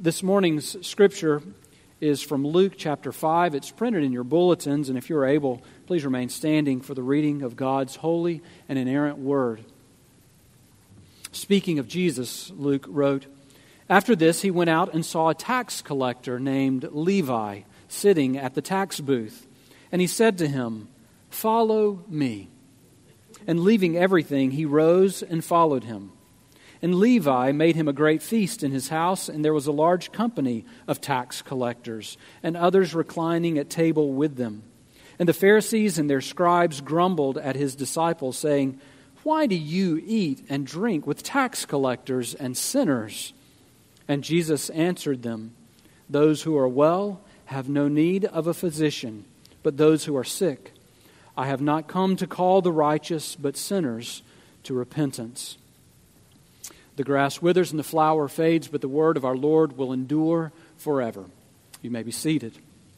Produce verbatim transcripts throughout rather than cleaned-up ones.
This morning's scripture is from Luke chapter five. It's printed in your bulletins, and if you're able, please remain standing for the reading of God's holy and inerrant word. Speaking of Jesus, Luke wrote, "After this he went out and saw a tax collector named Levi sitting at the tax booth. And he said to him, 'Follow me.' And leaving everything, he rose and followed him. And Levi made him a great feast in his house, and there was a large company of tax collectors, and others reclining at table with them. And the Pharisees and their scribes grumbled at his disciples, saying, 'Why do you eat and drink with tax collectors and sinners?' And Jesus answered them, 'Those who are well have no need of a physician, but those who are sick. I have not come to call the righteous, but sinners to repentance.' The grass withers and the flower fades, but the word of our Lord will endure forever." You may be seated.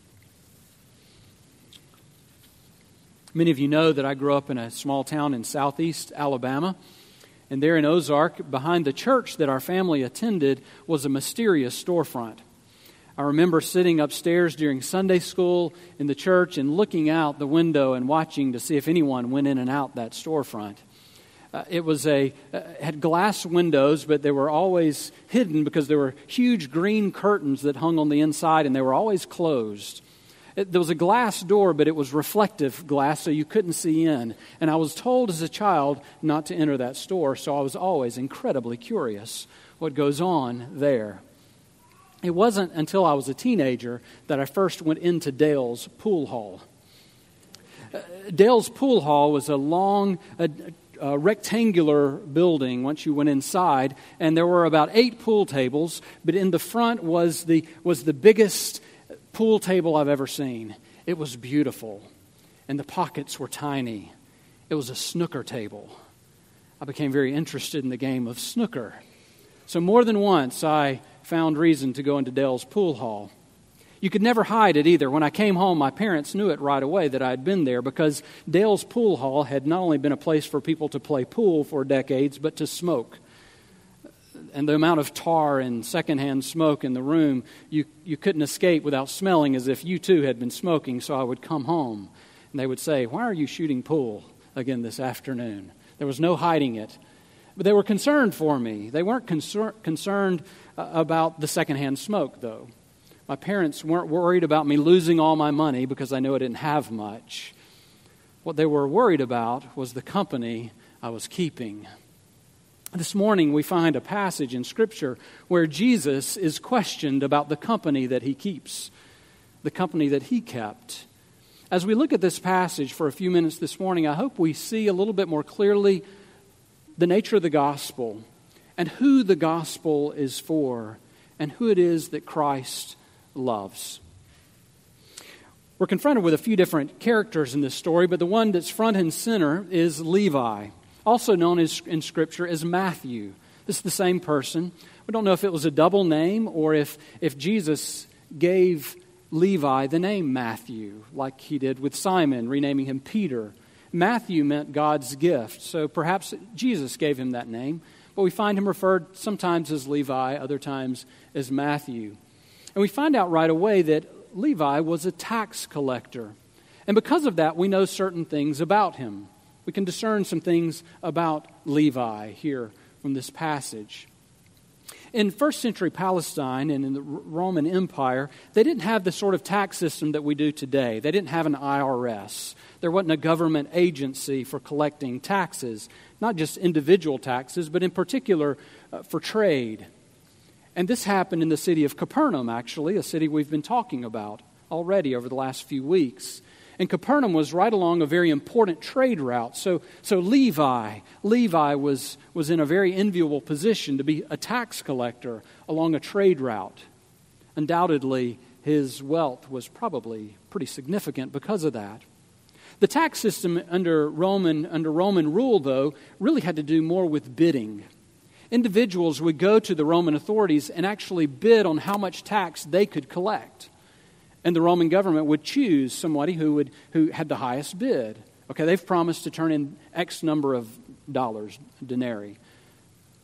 Many of you know that I grew up in a small town in southeast Alabama. And there in Ozark, behind the church that our family attended, was a mysterious storefront. I remember sitting upstairs during Sunday school in the church and looking out the window and watching to see if anyone went in and out that storefront. Uh, it was a uh, had glass windows, but they were always hidden because there were huge green curtains that hung on the inside, and they were always closed. It, there was a glass door, but it was reflective glass, so you couldn't see in. And I was told as a child not to enter that store, so I was always incredibly curious what goes on there. It wasn't until I was a teenager that I first went into Dale's Pool Hall. Uh, Dale's Pool Hall was a long, a, a rectangular building once you went inside, and there were about eight pool tables, but in the front was the was the biggest pool table I've ever seen. It was beautiful, and the pockets were tiny. It was a snooker table. I became very interested in the game of snooker. So more than once, I found reason to go into Dale's Pool Hall. You could never hide it either. When I came home, my parents knew it right away that I had been there because Dale's Pool Hall had not only been a place for people to play pool for decades, but to smoke. And the amount of tar and secondhand smoke in the room, you, you couldn't escape without smelling as if you too had been smoking. So I would come home and they would say, "Why are you shooting pool again this afternoon?" There was no hiding it. But they were concerned for me. They weren't concern, concerned uh, about the secondhand smoke, though. My parents weren't worried about me losing all my money because I knew I didn't have much. What they were worried about was the company I was keeping. This morning we find a passage in Scripture where Jesus is questioned about the company that he keeps, the company that he kept. As we look at this passage for a few minutes this morning, I hope we see a little bit more clearly the nature of the gospel and who the gospel is for and who it is that Christ loves. We're confronted with a few different characters in this story, but the one that's front and center is Levi, also known as in Scripture as Matthew. This is the same person. We don't know if it was a double name or if, if Jesus gave Levi the name Matthew, like he did with Simon, renaming him Peter. Matthew meant God's gift, so perhaps Jesus gave him that name, but we find him referred sometimes as Levi, other times as Matthew. And we find out right away that Levi was a tax collector. And because of that, we know certain things about him. We can discern some things about Levi here from this passage. In first century Palestine and in the Roman Empire, they didn't have the sort of tax system that we do today. They didn't have an I R S. There wasn't a government agency for collecting taxes, not just individual taxes, but in particular uh, for trade. And this happened in the city of Capernaum, actually, a city we've been talking about already over the last few weeks. And Capernaum was right along a very important trade route. So, so Levi, Levi was, was in a very enviable position to be a tax collector along a trade route. Undoubtedly, his wealth was probably pretty significant because of that. The tax system under Roman, under Roman rule, though, really had to do more with bidding. Individuals would go to the Roman authorities and actually bid on how much tax they could collect. And the Roman government would choose somebody who would who had the highest bid. Okay, they've promised to turn in X number of dollars, denarii.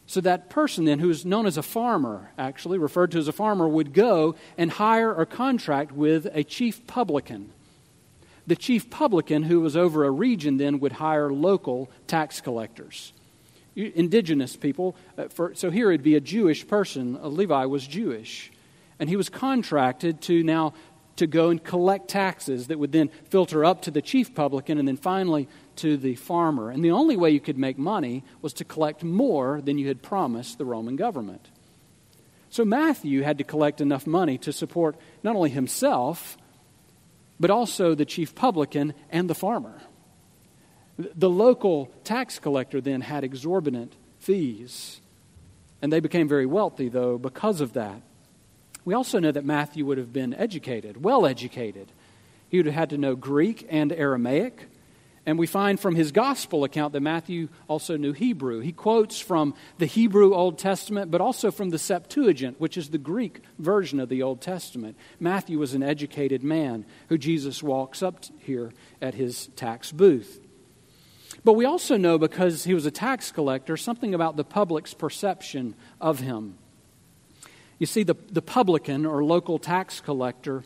So that person then, who is known as a farmer, actually referred to as a farmer, would go and hire or contract with a chief publican. The chief publican, who was over a region then, would hire local tax collectors. Indigenous people. Uh, for, so here it'd be a Jewish person. Uh, Levi was Jewish. And he was contracted to now to go and collect taxes that would then filter up to the chief publican and then finally to the farmer. And the only way you could make money was to collect more than you had promised the Roman government. So Matthew had to collect enough money to support not only himself, but also the chief publican and the farmer. The local tax collector then had exorbitant fees, and they became very wealthy, though, because of that. We also know that Matthew would have been educated, well educated. He would have had to know Greek and Aramaic, and we find from his gospel account that Matthew also knew Hebrew. He quotes from the Hebrew Old Testament, but also from the Septuagint, which is the Greek version of the Old Testament. Matthew was an educated man who Jesus walks up here at his tax booth. But we also know, because he was a tax collector, something about the public's perception of him. You see, the, the publican or local tax collector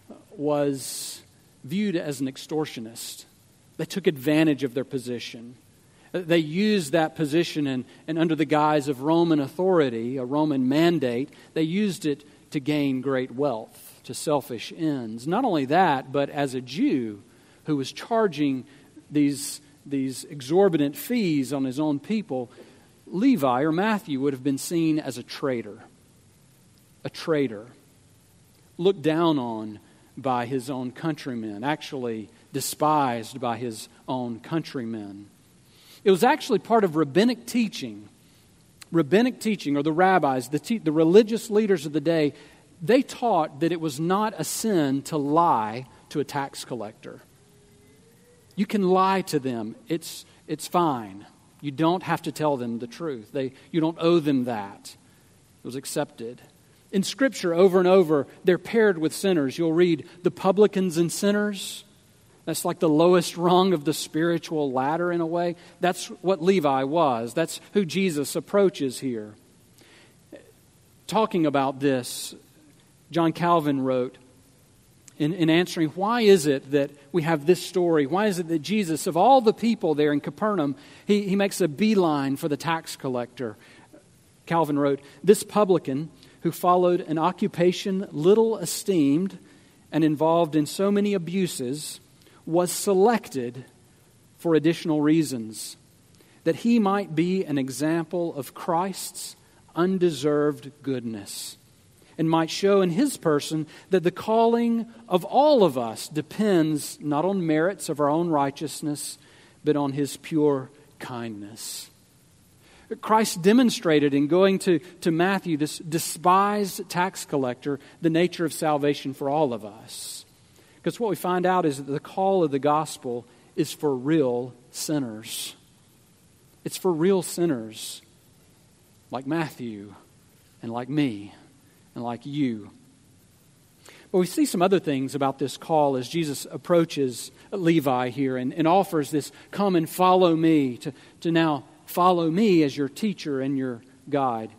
was viewed as an extortionist. They took advantage of their position. They used that position and, and under the guise of Roman authority, a Roman mandate, they used it to gain great wealth, to selfish ends. Not only that, but as a Jew who was charging these these exorbitant fees on his own people, Levi or Matthew would have been seen as a traitor. A traitor. Looked down on by his own countrymen. Actually despised by his own countrymen. It was actually part of rabbinic teaching. Rabbinic teaching, or the rabbis, the, te- the religious leaders of the day, they taught that it was not a sin to lie to a tax collector. You can lie to them. It's it's fine. You don't have to tell them the truth. They you don't owe them that. It was accepted. In Scripture, over and over, they're paired with sinners. You'll read the publicans and sinners. That's like the lowest rung of the spiritual ladder in a way. That's what Levi was. That's who Jesus approaches here. Talking about this, John Calvin wrote, In, in answering, why is it that we have this story? Why is it that Jesus, of all the people there in Capernaum, he, he makes a beeline for the tax collector? Calvin wrote, "This publican, who followed an occupation little esteemed and involved in so many abuses, was selected for additional reasons, that he might be an example of Christ's undeserved goodness, and might show in his person that the calling of all of us depends not on merits of our own righteousness, but on his pure kindness." Christ demonstrated in going to, to Matthew, this despised tax collector, the nature of salvation for all of us. Because what we find out is that the call of the gospel is for real sinners. It's for real sinners like Matthew and like me and like you. But we see some other things about this call as Jesus approaches Levi here and, and offers this, "Come and follow me," to, to now follow me as your teacher and your guide.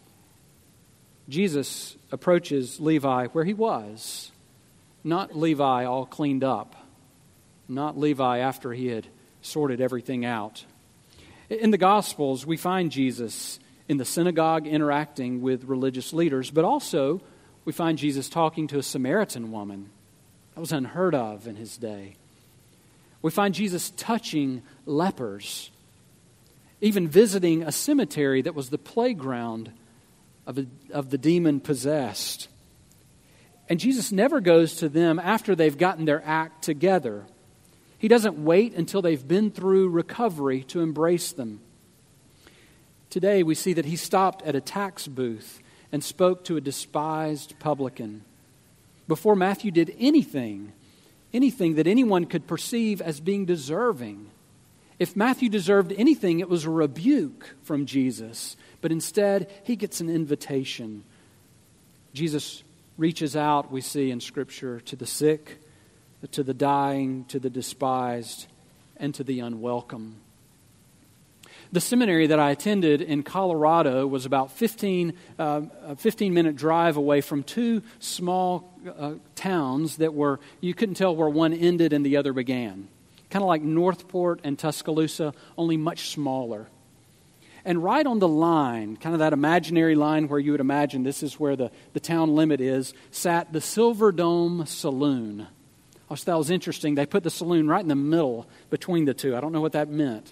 Jesus approaches Levi where he was. Not Levi all cleaned up. Not Levi after he had sorted everything out. In the Gospels, we find Jesus in the synagogue interacting with religious leaders, but also we find Jesus talking to a Samaritan woman. That was unheard of in his day. We find Jesus touching lepers, even visiting a cemetery that was the playground of, a, of the demon-possessed. And Jesus never goes to them after they've gotten their act together. He doesn't wait until they've been through recovery to embrace them. Today we see that he stopped at a tax booth and spoke to a despised publican. Before Matthew did anything, anything that anyone could perceive as being deserving. If Matthew deserved anything, it was a rebuke from Jesus. But instead, he gets an invitation. Jesus reaches out, we see in Scripture, to the sick, to the dying, to the despised, and to the unwelcome. The seminary that I attended in Colorado was about fifteen, uh, a fifteen-minute drive away from two small uh, towns that were, you couldn't tell where one ended and the other began. Kind of like Northport and Tuscaloosa, only much smaller. And right on the line, kind of that imaginary line where you would imagine this is where the, the town limit is, sat the Silver Dome Saloon. I just thought it was interesting. They put the saloon right in the middle between the two. I don't know what that meant.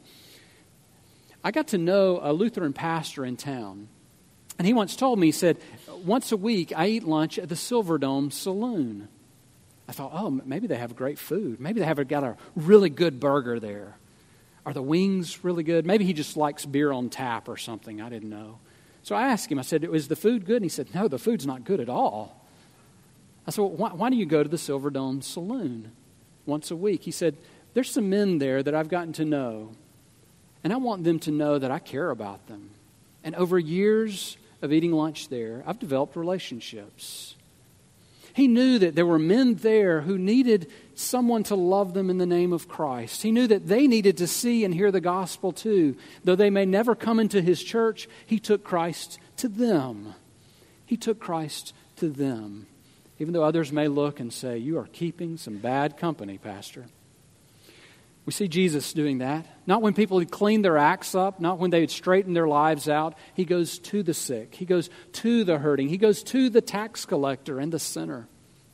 I got to know a Lutheran pastor in town, and he once told me, he said, once a week I eat lunch at the Silver Dome Saloon. I thought, oh, maybe they have great food. Maybe they have got a really good burger there. Are the wings really good? Maybe he just likes beer on tap or something. I didn't know. So I asked him, I said, is the food good? And he said, no, the food's not good at all. I said, well, why, why do you go to the Silver Dome Saloon once a week? He said, there's some men there that I've gotten to know, and I want them to know that I care about them. And over years of eating lunch there, I've developed relationships. He knew that there were men there who needed someone to love them in the name of Christ. He knew that they needed to see and hear the gospel too. Though they may never come into his church, he took Christ to them. He took Christ to them. Even though others may look and say, you are keeping some bad company, Pastor. We see Jesus doing that. Not when people had cleaned their acts up, not when they had straightened their lives out. He goes to the sick. He goes to the hurting. He goes to the tax collector and the sinner.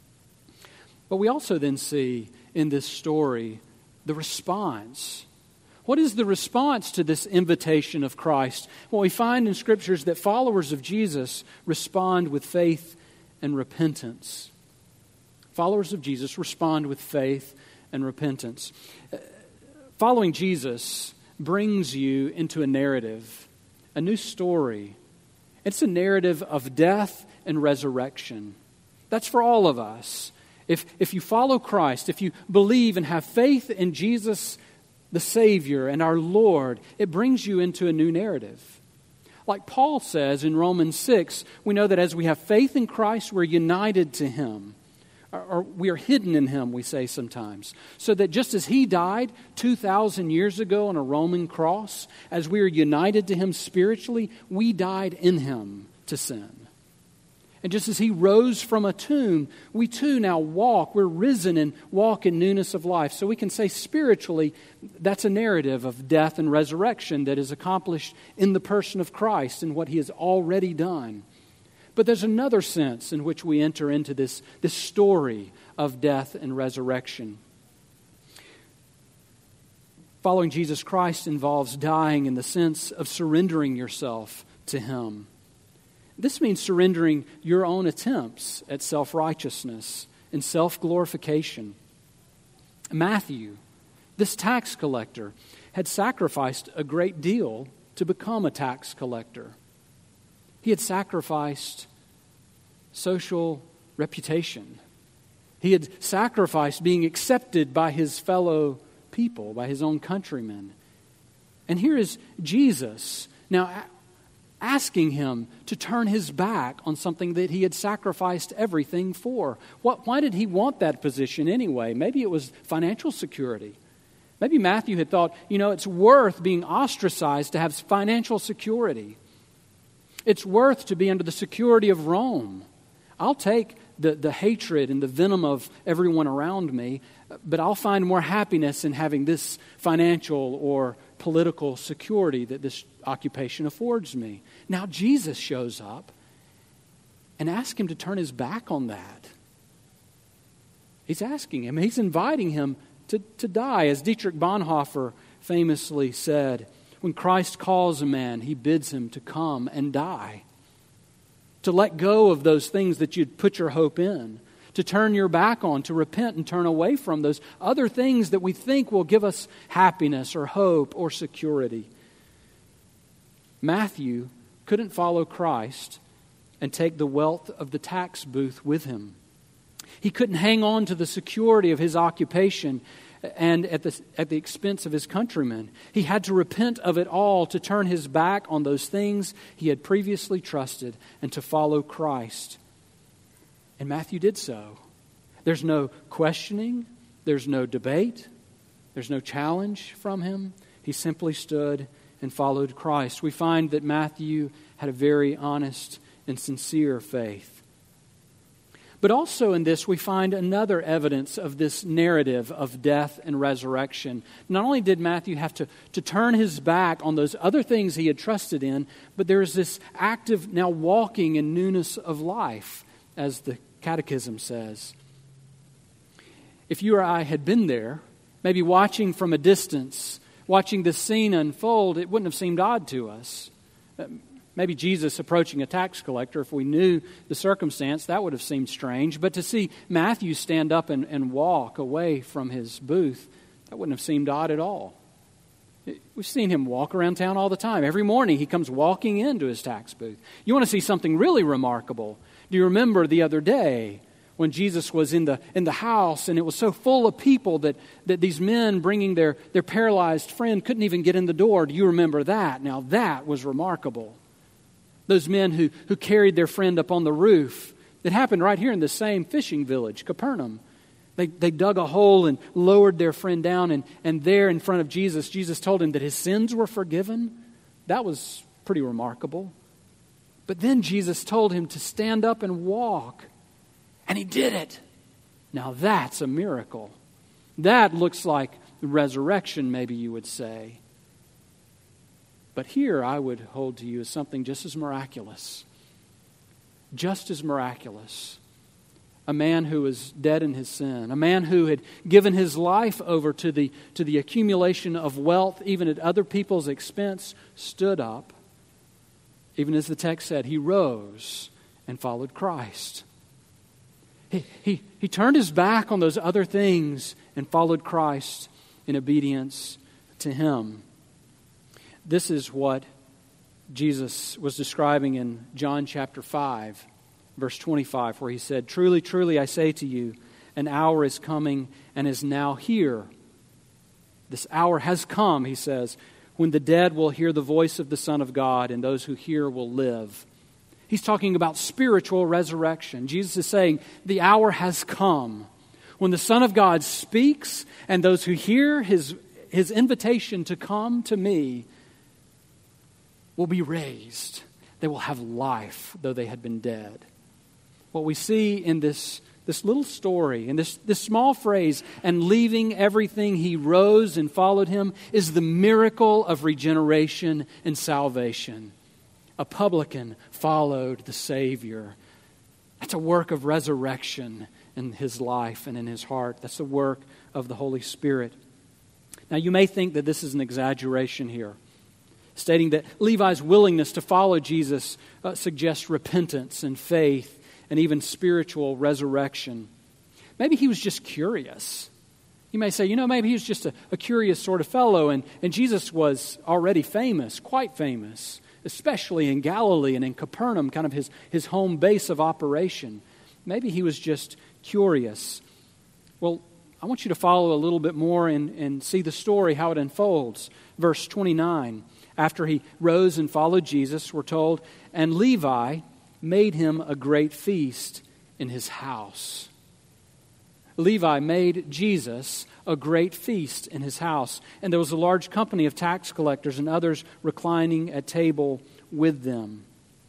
But we also then see in this story the response. What is the response to this invitation of Christ? Well, we find in Scriptures that followers of Jesus respond with faith and repentance. Followers of Jesus respond with faith and repentance. Following Jesus brings you into a narrative, a new story. It's a narrative of death and resurrection. That's for all of us. If, if you follow Christ, if you believe and have faith in Jesus, the Savior and our Lord, it brings you into a new narrative. Like Paul says in Romans six, we know that as we have faith in Christ, we're united to Him. Or we are hidden in Him, we say sometimes. So that just as He died two thousand years ago on a Roman cross, as we are united to Him spiritually, we died in Him to sin. And just as He rose from a tomb, we too now walk. We're risen and walk in newness of life. So we can say spiritually, that's a narrative of death and resurrection that is accomplished in the person of Christ and what He has already done. But there's another sense in which we enter into this, this story of death and resurrection. Following Jesus Christ involves dying in the sense of surrendering yourself to Him. This means surrendering your own attempts at self-righteousness and self-glorification. Matthew, this tax collector, had sacrificed a great deal to become a tax collector. He had sacrificed social reputation. He had sacrificed being accepted by his fellow people, by his own countrymen. And here is Jesus now asking him to turn his back on something that he had sacrificed everything for. What, why did he want that position anyway? Maybe it was financial security. Maybe Matthew had thought, you know, it's worth being ostracized to have financial security. It's worth to be under the security of Rome. I'll take the, the hatred and the venom of everyone around me, but I'll find more happiness in having this financial or political security that this occupation affords me. Now Jesus shows up and asks him to turn his back on that. He's asking him, he's inviting him to, to die. As Dietrich Bonhoeffer famously said, when Christ calls a man, He bids him to come and die. To let go of those things that you'd put your hope in. To turn your back on, to repent and turn away from those other things that we think will give us happiness or hope or security. Matthew couldn't follow Christ and take the wealth of the tax booth with him. He couldn't hang on to the security of his occupation and at the, at the expense of his countrymen. He had to repent of it all, to turn his back on those things he had previously trusted and to follow Christ. And Matthew did so. There's no questioning. There's no debate. There's no challenge from him. He simply stood and followed Christ. We find that Matthew had a very honest and sincere faith. But also in this, we find another evidence of this narrative of death and resurrection. Not only did Matthew have to, to turn his back on those other things he had trusted in, but there is this active now walking in newness of life, as the Catechism says. If you or I had been there, maybe watching from a distance, watching this scene unfold, it wouldn't have seemed odd to us. Maybe Jesus approaching a tax collector, if we knew the circumstance, that would have seemed strange. But to see Matthew stand up and, and walk away from his booth, that wouldn't have seemed odd at all. We've seen him walk around town all the time. Every morning he comes walking into his tax booth. You want to see something really remarkable? Do you remember the other day when Jesus was in the in the house and it was so full of people that, that these men bringing their, their paralyzed friend couldn't even get in the door? Do you remember that? Now that was remarkable. Those men who, who carried their friend up on the roof. It happened right here in the same fishing village, Capernaum. They, they dug a hole and lowered their friend down, and, and there in front of Jesus, Jesus told him that his sins were forgiven. That was pretty remarkable. But then Jesus told him to stand up and walk, and he did it. Now that's a miracle. That looks like the resurrection, maybe you would say. But here I would hold to you as something just as miraculous. Just as miraculous. A man who was dead in his sin. A man who had given his life over to the, to the accumulation of wealth, even at other people's expense, stood up. Even as the text said, he rose and followed Christ. He, he, he turned his back on those other things and followed Christ in obedience to him. This is what Jesus was describing in John chapter five, verse twenty-five, where he said, "Truly, truly, I say to you, an hour is coming and is now here. This hour has come," he says, "when the dead will hear the voice of the Son of God, and those who hear will live." He's talking about spiritual resurrection. Jesus is saying, the hour has come when the Son of God speaks, and those who hear his, his invitation to come to me will be raised. They will have life, though they had been dead. What we see in this, this little story, in this, this small phrase, "and leaving everything, he rose and followed him," is the miracle of regeneration and salvation. A publican followed the Savior. That's a work of resurrection in his life and in his heart. That's the work of the Holy Spirit. Now, you may think that this is an exaggeration here, stating that Levi's willingness to follow Jesus uh, suggests repentance and faith and even spiritual resurrection. Maybe he was just curious. You may say, you know, maybe he was just a, a curious sort of fellow, and, and Jesus was already famous, quite famous, especially in Galilee and in Capernaum, kind of his, his home base of operation. Maybe he was just curious. Well, I want you to follow a little bit more and, and see the story, how it unfolds. Verse twenty-nine. After he rose and followed Jesus, we're told, and Levi made him a great feast in his house. Levi made Jesus a great feast in his house. And there was a large company of tax collectors and others reclining at table with them.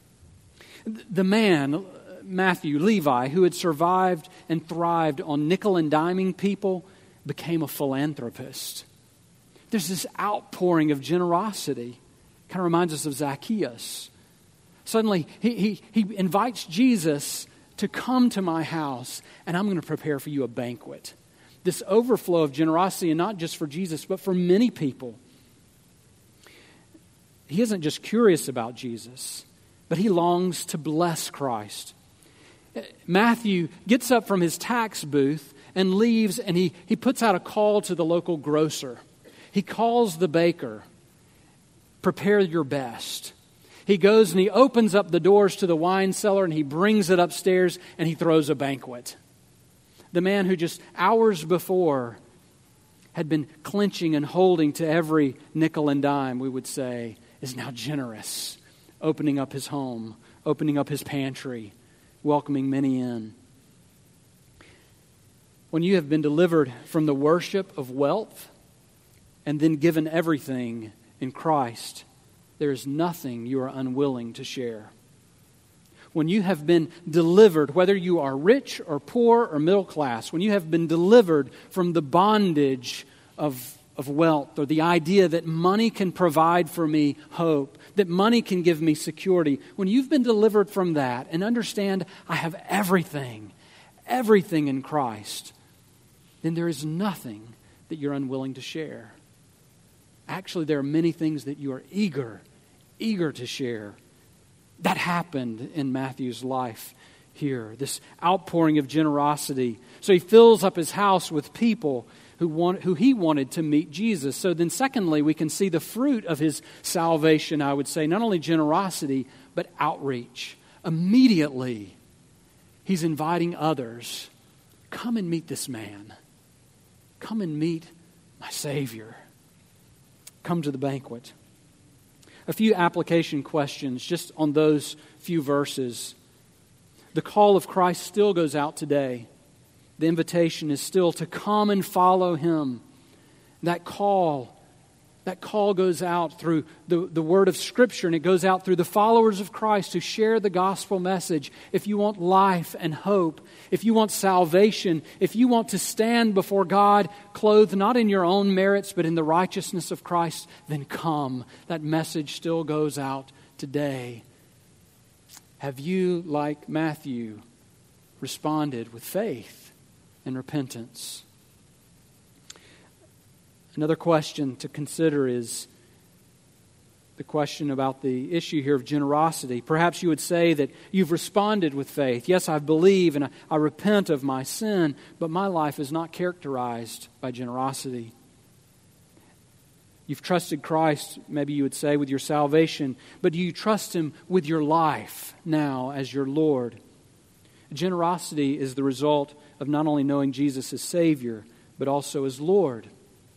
The man, Matthew, Levi, who had survived and thrived on nickel and diming people, became a philanthropist. There's this outpouring of generosity. Kind of reminds us of Zacchaeus. Suddenly, he, he, he invites Jesus to come to my house, and I'm going to prepare for you a banquet. This overflow of generosity, and not just for Jesus, but for many people. He isn't just curious about Jesus, but he longs to bless Christ. Matthew gets up from his tax booth and leaves, and he, he puts out a call to the local grocer. He calls the baker, "Prepare your best." He goes and he opens up the doors to the wine cellar and he brings it upstairs and he throws a banquet. The man who just hours before had been clenching and holding to every nickel and dime, we would say, is now generous, opening up his home, opening up his pantry, welcoming many in. When you have been delivered from the worship of wealth and then given everything in Christ, there is nothing you are unwilling to share. When you have been delivered, whether you are rich or poor or middle class, when you have been delivered from the bondage of, of wealth or the idea that money can provide for me hope, that money can give me security, when you've been delivered from that and understand I have everything, everything in Christ, then there is nothing that you're unwilling to share. Actually, there are many things that you are eager, eager to share. That happened in Matthew's life here, this outpouring of generosity. So he fills up his house with people who want, who he wanted to meet Jesus. So then secondly, we can see the fruit of his salvation, I would say, not only generosity, but outreach. Immediately, he's inviting others, come and meet this man. Come and meet my Savior. Come to the banquet. A few application questions just on those few verses. The call of Christ still goes out today. The invitation is still to come and follow Him. That call, that call goes out through the, the word of Scripture, and it goes out through the followers of Christ who share the gospel message. If you want life and hope, if you want salvation, if you want to stand before God clothed not in your own merits but in the righteousness of Christ, then come. That message still goes out today. Have you, like Matthew, responded with faith and repentance? Another question to consider is the question about the issue here of generosity. Perhaps you would say that you've responded with faith. Yes, I believe and I, I repent of my sin, but my life is not characterized by generosity. You've trusted Christ, maybe you would say, with your salvation, but do you trust Him with your life now as your Lord? Generosity is the result of not only knowing Jesus as Savior, but also as Lord.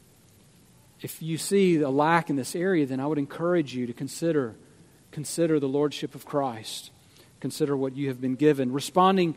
If you see a lack in this area, then I would encourage you to consider, consider the Lordship of Christ. Consider what you have been given. Responding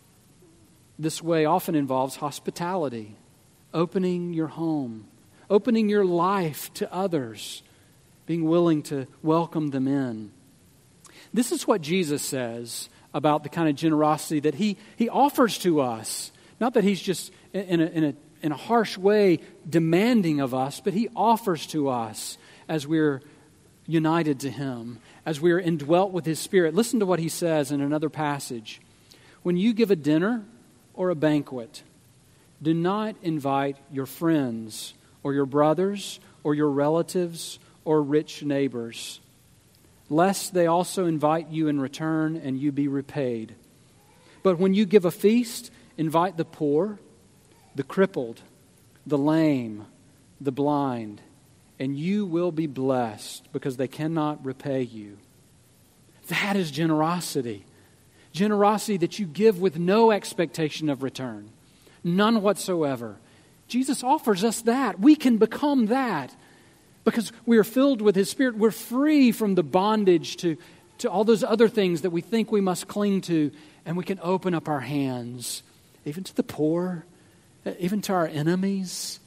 this way often involves hospitality, opening your home, opening your life to others, being willing to welcome them in. This is what Jesus says about the kind of generosity that He, he offers to us. Not that He's just in a, in a in a harsh way demanding of us, but He offers to us as we're united to Him, as we're indwelt with His Spirit. Listen to what He says in another passage. When you give a dinner or a banquet, do not invite your friends or your brothers or your relatives or rich neighbors, lest they also invite you in return and you be repaid. But when you give a feast, invite the poor, the crippled, the lame, the blind, and you will be blessed because they cannot repay you. That is generosity. Generosity that you give with no expectation of return. None whatsoever. Jesus offers us that. We can become that because we are filled with His Spirit. We're free from the bondage to, to all those other things that we think we must cling to, and we can open up our hands, even to the poor, even to our enemies.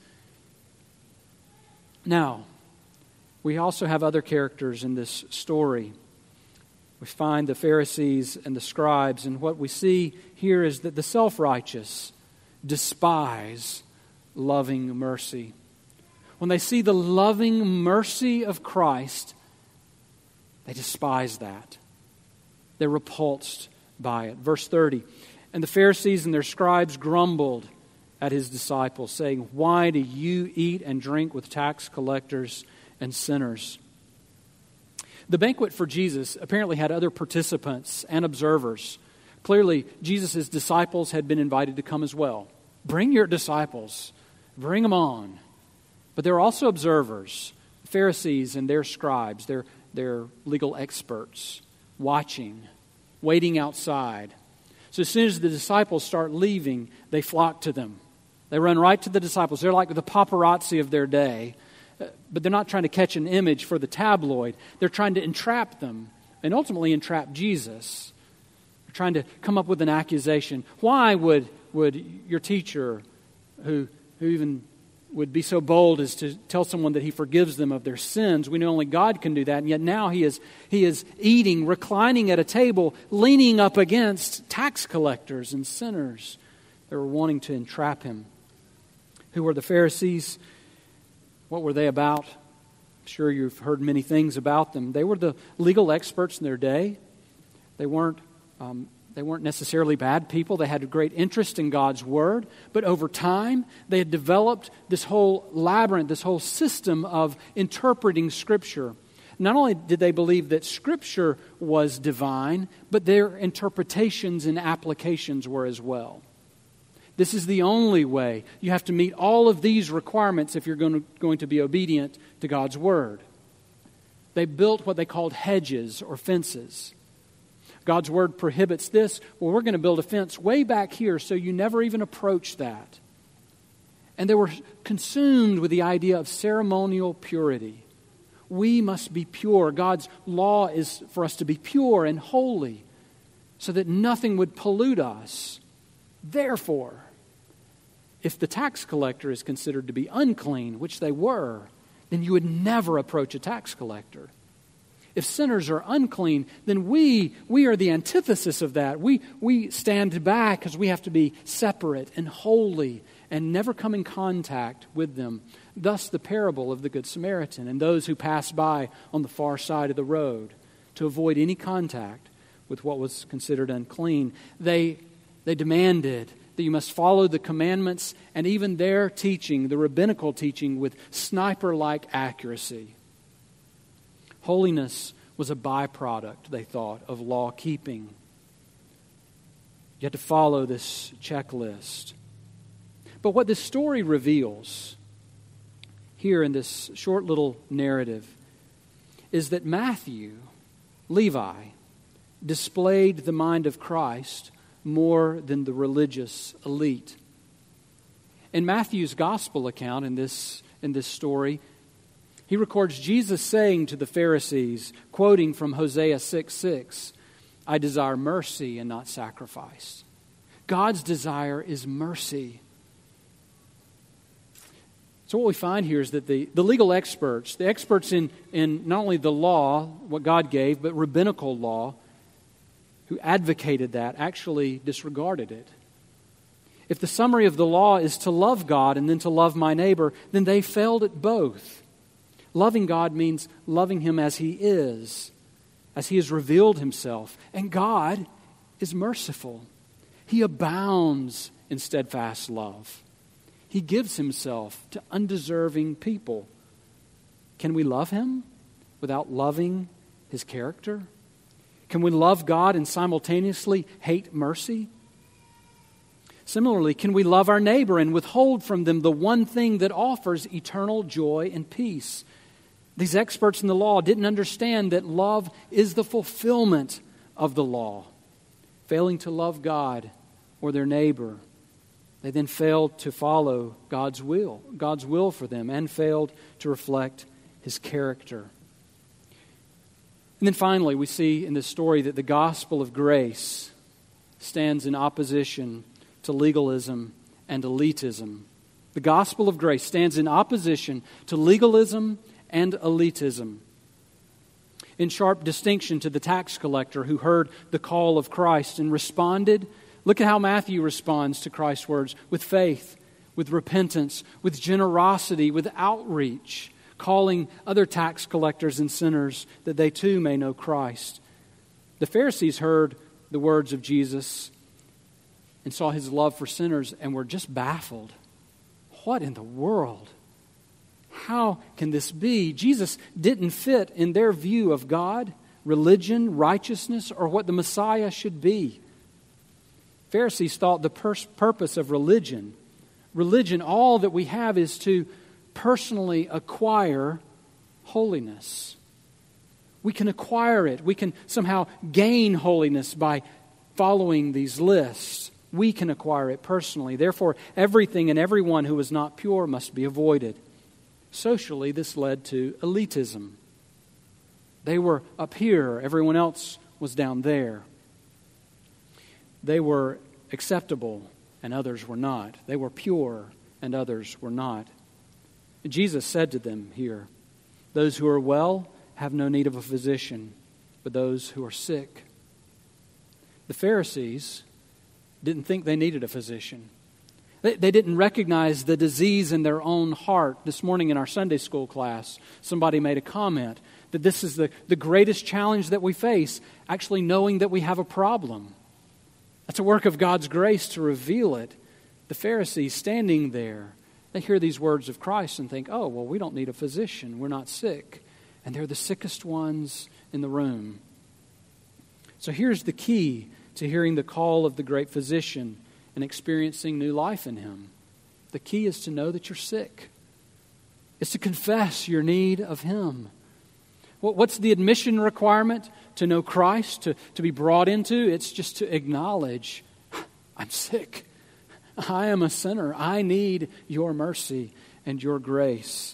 Now, we also have other characters in this story. We find the Pharisees and the scribes, and what we see here is that the self-righteous despise loving mercy. When they see the loving mercy of Christ, they despise that. They're repulsed by it. Verse thirty, and the Pharisees and their scribes grumbled at His disciples, saying, "Why do you eat and drink with tax collectors and sinners?" The banquet for Jesus apparently had other participants and observers. Clearly, Jesus' disciples had been invited to come as well. Bring your disciples. Bring them on. But there are also observers, Pharisees and their scribes, their, their legal experts, watching, waiting outside. So as soon as the disciples start leaving, they flock to them. They run right to the disciples. They're like the paparazzi of their day. But they're not trying to catch an image for the tabloid. They're trying to entrap them and ultimately entrap Jesus. They're trying to come up with an accusation. Why would, would your teacher, who, who even would be so bold as to tell someone that he forgives them of their sins. We know only God can do that. And yet now he is, he is eating, reclining at a table, leaning up against tax collectors and sinners that were wanting to entrap him. Who were the Pharisees? What were they about? I'm sure you've heard many things about them. They were the legal experts in their day. They weren't um, They weren't necessarily bad people. They had a great interest in God's Word. But over time, they had developed this whole labyrinth, this whole system of interpreting Scripture. Not only did they believe that Scripture was divine, but their interpretations and applications were as well. This is the only way. You have to meet all of these requirements if you're going to, going to be obedient to God's Word. They built what they called hedges or fences. God's Word prohibits this. Well, we're going to build a fence way back here so you never even approach that. And they were consumed with the idea of ceremonial purity. We must be pure. God's law is for us to be pure and holy so that nothing would pollute us. Therefore, if the tax collector is considered to be unclean, which they were, then you would never approach a tax collector. If sinners are unclean, then we we are the antithesis of that. We we stand back because we have to be separate and holy and never come in contact with them. Thus the parable of the Good Samaritan and those who pass by on the far side of the road to avoid any contact with what was considered unclean. They they demanded that you must follow the commandments and even their teaching, the rabbinical teaching, with sniper-like accuracy. Holiness was a byproduct, they thought, of law-keeping. You had to follow this checklist. But what this story reveals here in this short little narrative is that Matthew, Levi, displayed the mind of Christ more than the religious elite. In Matthew's gospel account in this, in this story, he records Jesus saying to the Pharisees, quoting from Hosea six six, I desire mercy and not sacrifice. God's desire is mercy. So what we find here is that the, the legal experts, the experts in, in not only the law, what God gave, but rabbinical law, who advocated that, actually disregarded it. If the summary of the law is to love God and then to love my neighbor, then they failed at both. Loving God means loving Him as He is, as He has revealed Himself. And God is merciful. He abounds in steadfast love. He gives Himself to undeserving people. Can we love Him without loving His character? Can we love God and simultaneously hate mercy? Similarly, can we love our neighbor and withhold from them the one thing that offers eternal joy and peace? These experts in the law didn't understand that love is the fulfillment of the law. Failing to love God or their neighbor, they then failed to follow God's will, God's will for them, and failed to reflect His character. And then finally, we see in this story that the gospel of grace stands in opposition to legalism and elitism. The gospel of grace stands in opposition to legalism and elitism. In sharp distinction to the tax collector who heard the call of Christ and responded, look at how Matthew responds to Christ's words, with faith, with repentance, with generosity, with outreach, calling other tax collectors and sinners that they too may know Christ. The Pharisees heard the words of Jesus and saw His love for sinners and were just baffled. What in the world? How can this be? Jesus didn't fit in their view of God, religion, righteousness, or what the Messiah should be. Pharisees thought the pers- purpose of religion, religion, all that we have is to personally acquire holiness. We can acquire it. We can somehow gain holiness by following these lists. We can acquire it personally. Therefore, everything and everyone who is not pure must be avoided. Socially, this led to elitism. They were up here, everyone else was down there. They were acceptable and others were not. They were pure and others were not. Jesus said to them here, "Those who are well have no need of a physician, but those who are sick." The Pharisees didn't think they needed a physician. They, they didn't recognize the disease in their own heart. This morning in our Sunday school class, somebody made a comment that this is the, the greatest challenge that we face, actually knowing that we have a problem. That's a work of God's grace to reveal it. The Pharisees standing there, they hear these words of Christ and think, oh, well, we don't need a physician. We're not sick. And they're the sickest ones in the room. So here's the key to hearing the call of the great physician and experiencing new life in him. The key is to know that you're sick. It's to confess your need of him. What's the admission requirement to know Christ, to, to be brought into? It's just to acknowledge, I'm sick. I am a sinner. I need your mercy and your grace.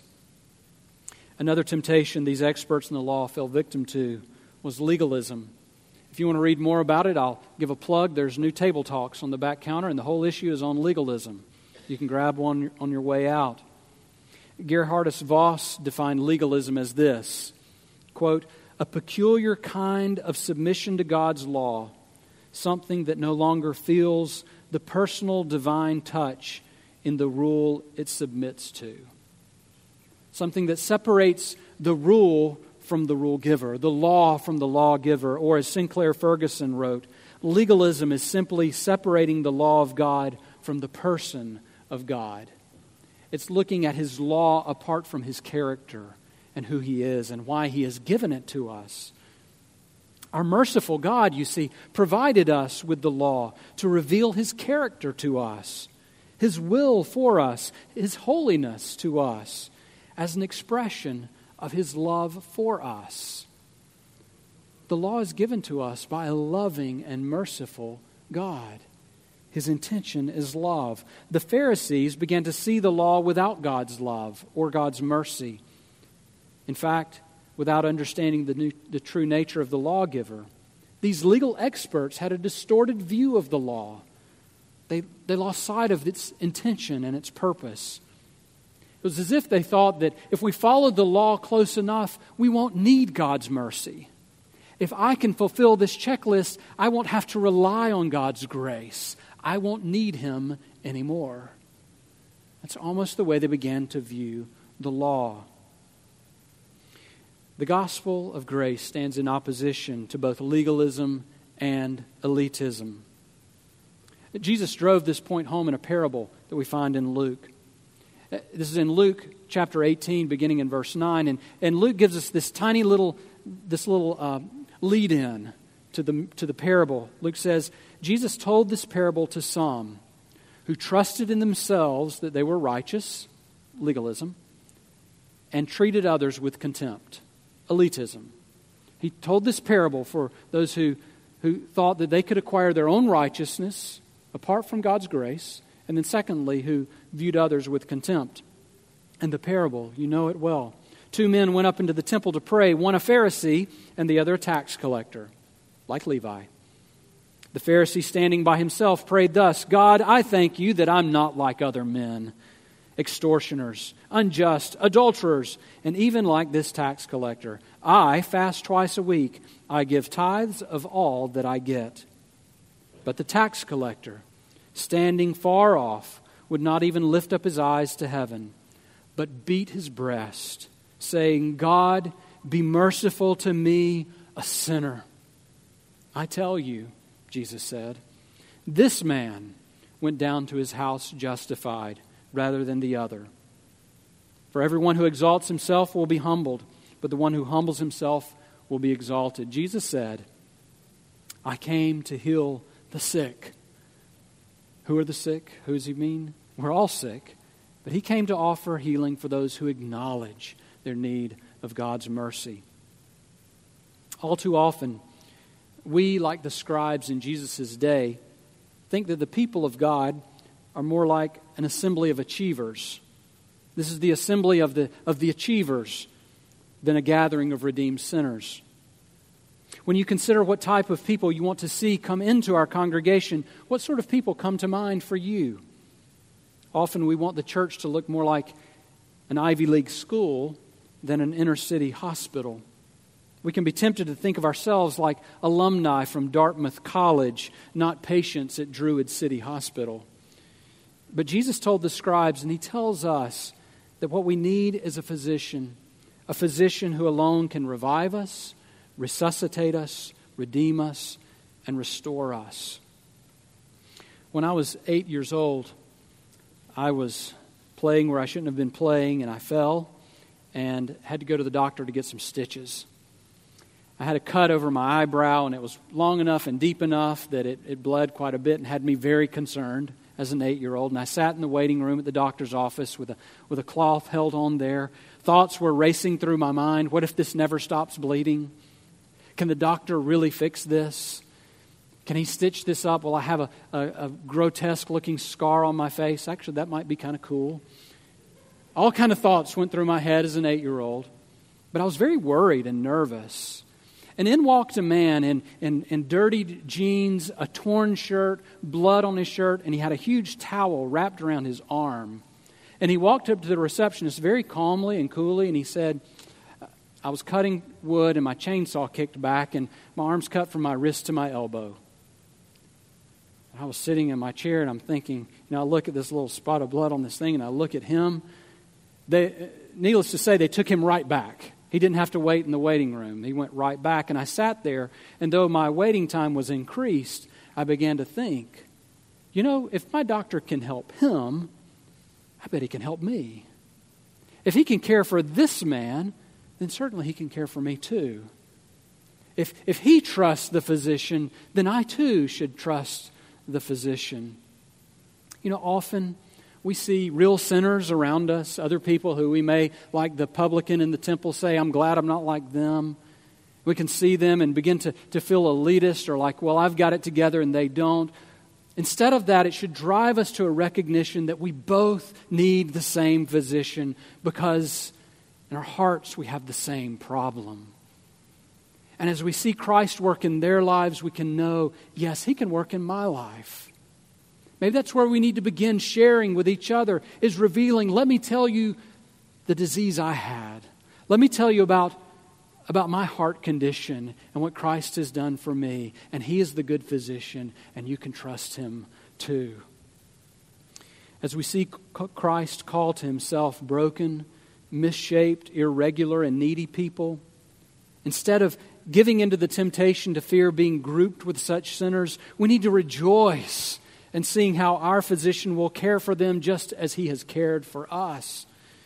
Another temptation these experts in the law fell victim to was legalism. If you want to read more about it, I'll give a plug. There's new table talks on the back counter, and the whole issue is on legalism. You can grab one on your way out. Gerhardus Voss defined legalism as this, quote, a peculiar kind of submission to God's law, something that no longer feels the personal divine touch in the rule it submits to. Something that separates the rule from the rule giver, the law from the lawgiver, or as Sinclair Ferguson wrote, legalism is simply separating the law of God from the person of God. It's looking at His law apart from His character and who He is and why He has given it to us. Our merciful God, you see, provided us with the law to reveal His character to us, His will for us, His holiness to us, as an expression of His love for us. The law is given to us by a loving and merciful God. His intention is love. The Pharisees began to see the law without God's love or God's mercy. In fact, without understanding the, new, the true nature of the lawgiver, these legal experts had a distorted view of the law. They, they lost sight of its intention and its purpose. It was as if they thought that if we followed the law close enough, we won't need God's mercy. If I can fulfill this checklist, I won't have to rely on God's grace. I won't need Him anymore. That's almost the way they began to view the law. The gospel of grace stands in opposition to both legalism and elitism. Jesus drove this point home in a parable that we find in Luke. This is in Luke chapter eighteen, beginning in verse nine, and, and Luke gives us this tiny little, this little uh, lead-in to the to the parable. Luke says, Jesus told this parable to some who trusted in themselves that they were righteous, legalism, and treated others with contempt, elitism. He told this parable for those who, who thought that they could acquire their own righteousness apart from God's grace, and then secondly, who viewed others with contempt. And the parable, you know it well. Two men went up into the temple to pray, one a Pharisee and the other a tax collector, like Levi. The Pharisee, standing by himself, prayed thus, God, I thank you that I'm not like other men, extortioners, unjust, adulterers, and even like this tax collector. I fast twice a week. I give tithes of all that I get. But the tax collector, standing far off, would not even lift up his eyes to heaven, but beat his breast, saying, God, be merciful to me, a sinner. I tell you, Jesus said, this man went down to his house justified rather than the other. For everyone who exalts himself will be humbled, but the one who humbles himself will be exalted. Jesus said, I came to heal the sick. Who are the sick? Who does He mean? We're all sick. But He came to offer healing for those who acknowledge their need of God's mercy. All too often, we, like the scribes in Jesus' day, think that the people of God are more like an assembly of achievers. This is the assembly of the, of the achievers than a gathering of redeemed sinners. When you consider what type of people you want to see come into our congregation, what sort of people come to mind for you? Often we want the church to look more like an Ivy League school than an inner city hospital. We can be tempted to think of ourselves like alumni from Dartmouth College, not patients at Druid City Hospital. But Jesus told the scribes, and He tells us, that what we need is a physician, a physician who alone can revive us, resuscitate us, redeem us, and restore us. When I was eight years old, I was playing where I shouldn't have been playing, and I fell and had to go to the doctor to get some stitches. I had a cut over my eyebrow, and it was long enough and deep enough that it, it bled quite a bit and had me very concerned as an eight-year-old. And I sat in the waiting room at the doctor's office with a, with a cloth held on there. Thoughts were racing through my mind. What if this never stops bleeding? Can the doctor really fix this? Can he stitch this up? Will I have a, a, a grotesque-looking scar on my face? Actually, that might be kind of cool. All kind of thoughts went through my head as an eight-year-old. But I was very worried and nervous. And in walked a man in, in, in dirty jeans, a torn shirt, blood on his shirt, and he had a huge towel wrapped around his arm. And he walked up to the receptionist very calmly and coolly, and he said, I was cutting wood and my chainsaw kicked back, and my arm's cut from my wrist to my elbow. I was sitting in my chair, and I'm thinking, you know, I look at this little spot of blood on this thing, and I look at him. They, needless to say, they took him right back. He didn't have to wait in the waiting room. He went right back, and I sat there, and though my waiting time was increased, I began to think, you know, if my doctor can help him, I bet he can help me. If he can care for this man, then certainly he can care for me too. If, if he trusts the physician, then I too should trust the physician. You know, often we see real sinners around us, other people who we may, like the publican in the temple, say, I'm glad I'm not like them. We can see them and begin to, to feel elitist or like, well, I've got it together and they don't. Instead of that, it should drive us to a recognition that we both need the same physician because in our hearts we have the same problem. And as we see Christ work in their lives, we can know, yes, He can work in my life. Maybe that's where we need to begin sharing with each other, is revealing, let me tell you the disease I had. Let me tell you about, about my heart condition and what Christ has done for me. And He is the good physician, and you can trust Him too. As we see Christ call to Himself broken, misshaped, irregular, and needy people, instead of giving into the temptation to fear being grouped with such sinners, we need to rejoice in seeing how our physician will care for them just as He has cared for us.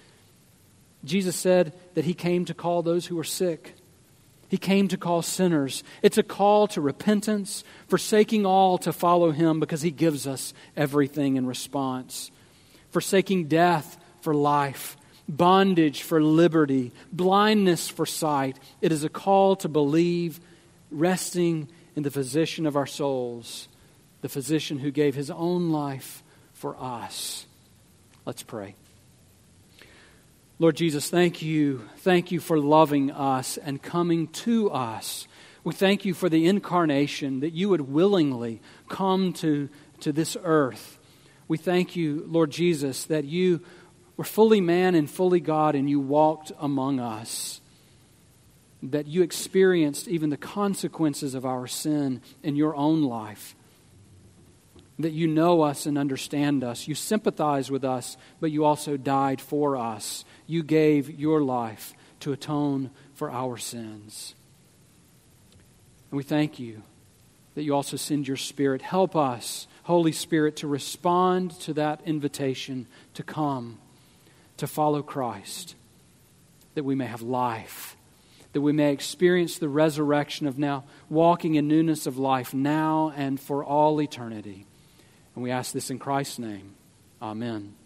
Jesus said that He came to call those who are sick. He came to call sinners. It's a call to repentance, forsaking all to follow Him because He gives us everything in response. Forsaking death for life, bondage for liberty, blindness for sight. It is a call to believe, resting in the physician of our souls, the physician who gave His own life for us. Let's pray. Lord Jesus, thank you. Thank you for loving us and coming to us. We thank you for the incarnation, that you would willingly come to, to this earth. We thank you, Lord Jesus, that you were fully man and fully God, and you walked among us. That you experienced even the consequences of our sin in your own life. That you know us and understand us. You sympathize with us, but you also died for us. You gave your life to atone for our sins. And we thank you that you also send your Spirit. Help us, Holy Spirit, to respond to that invitation to come, to follow Christ, that we may have life, that we may experience the resurrection of now walking in newness of life now and for all eternity. And we ask this in Christ's name. Amen.